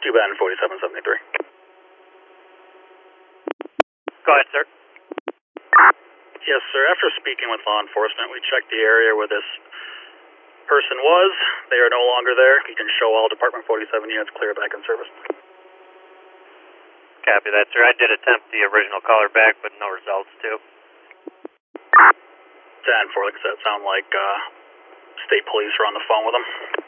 Baton 4773. Go ahead, sir. Yes, sir. After speaking with law enforcement, we checked the area where this person was. They are no longer there. You can show all Department 47 units clear back in service. Copy that, sir. I did attempt the original caller back, but no results, too. 10-4, like I said, sound like state police are on the phone with them.